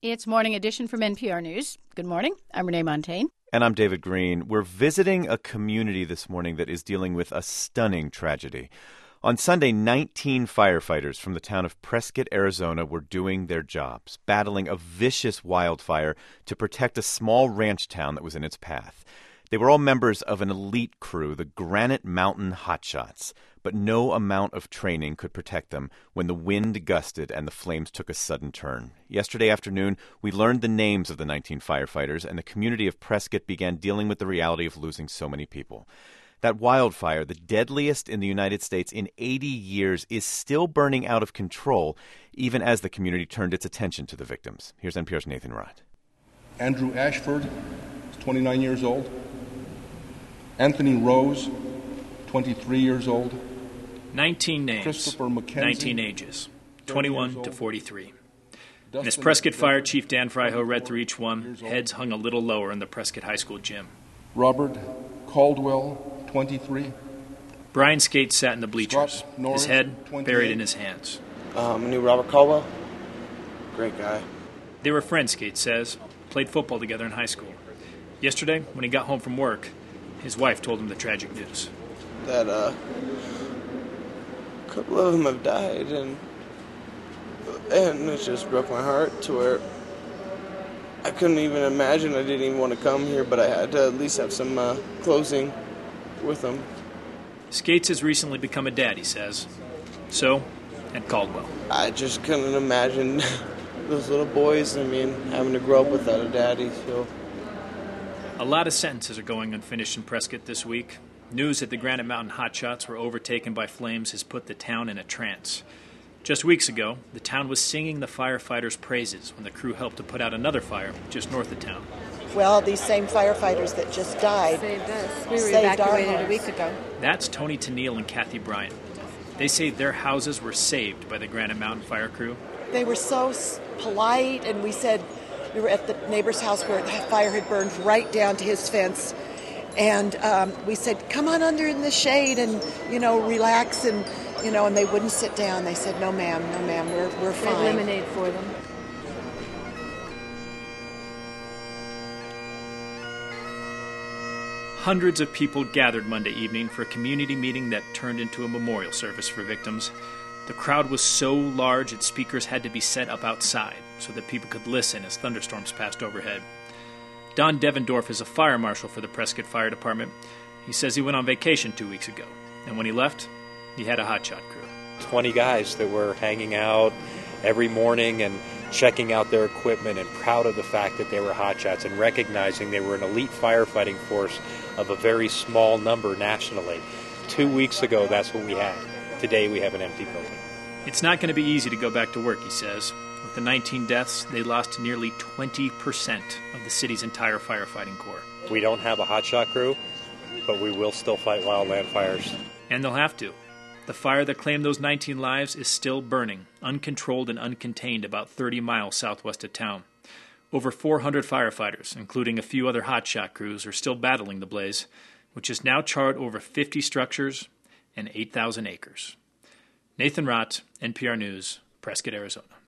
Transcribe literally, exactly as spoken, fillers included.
It's Morning Edition from N P R News. Good morning. I'm Renee Montaigne. And I'm David Green. We're visiting a community this morning that is dealing with a stunning tragedy. On Sunday, nineteen firefighters from the town of Prescott, Arizona, were doing their jobs, battling a vicious wildfire to protect a small ranch town that was in its path. They were all members of an elite crew, the Granite Mountain Hotshots, but no amount of training could protect them when the wind gusted and the flames took a sudden turn. Yesterday afternoon, we learned the names of the nineteen firefighters, and the community of Prescott began dealing with the reality of losing so many people. That wildfire, the deadliest in the United States in eighty years, is still burning out of control, even as the community turned its attention to the victims. Here's N P R's Nathan Rott. Andrew Ashford is twenty-nine years old. Anthony Rose, twenty-three years old. nineteen names, Christopher McKenzie, nineteen ages, twenty-one to forty-three. And as Prescott Fire Chief Dan Fryhoe read through each one, heads hung a little lower in the Prescott High School gym. Robert Caldwell, twenty-three. Brian Skates sat in the bleachers, Norris, his head buried in his hands. Um, I knew Robert Caldwell. Great guy. They were friends, Skates says, played football together in high school. Yesterday, when he got home from work, his wife told him the tragic news. That uh, a couple of them have died, and and it just broke my heart to where I couldn't even imagine. I didn't even want to come here, but I had to at least have some uh, closing with them. Skates has recently become a dad, he says. So had Caldwell. I just couldn't imagine those little boys, I mean, having to grow up without a daddy, so... A lot of sentences are going unfinished in Prescott this week. News that the Granite Mountain Hotshots were overtaken by flames has put the town in a trance. Just weeks ago, the town was singing the firefighters' praises when the crew helped to put out another fire just north of town. Well, these same firefighters that just died saved us. We were saved evacuated a week ago. That's Tony Tennille and Kathy Bryant. They say their houses were saved by the Granite Mountain Fire Crew. They were so polite, and we said... We were at the neighbor's house where the fire had burned right down to his fence. And um, we said, come on under in the shade and, you know, relax. And, you know, and they wouldn't sit down. They said, no, ma'am, no, ma'am, we're, we're We fine. had lemonade for them. Hundreds of people gathered Monday evening for a community meeting that turned into a memorial service for victims. The crowd was so large that speakers had to be set up outside so that people could listen as thunderstorms passed overhead. Don Devendorf is a fire marshal for the Prescott Fire Department. He says he went on vacation two weeks ago, and when he left, he had a hotshot crew. twenty guys that were hanging out every morning and checking out their equipment and proud of the fact that they were hotshots and recognizing they were an elite firefighting force of a very small number nationally. Two weeks ago, that's what we had. Today, we have an empty building. It's not going to be easy to go back to work, he says. With the nineteen deaths, they lost nearly twenty percent of the city's entire firefighting corps. We don't have a hotshot crew, but we will still fight wildland fires. And they'll have to. The fire that claimed those nineteen lives is still burning, uncontrolled and uncontained about thirty miles southwest of town. Over four hundred firefighters, including a few other hotshot crews, are still battling the blaze, which has now charred over fifty structures and eight thousand acres. Nathan Rott, N P R News, Prescott, Arizona.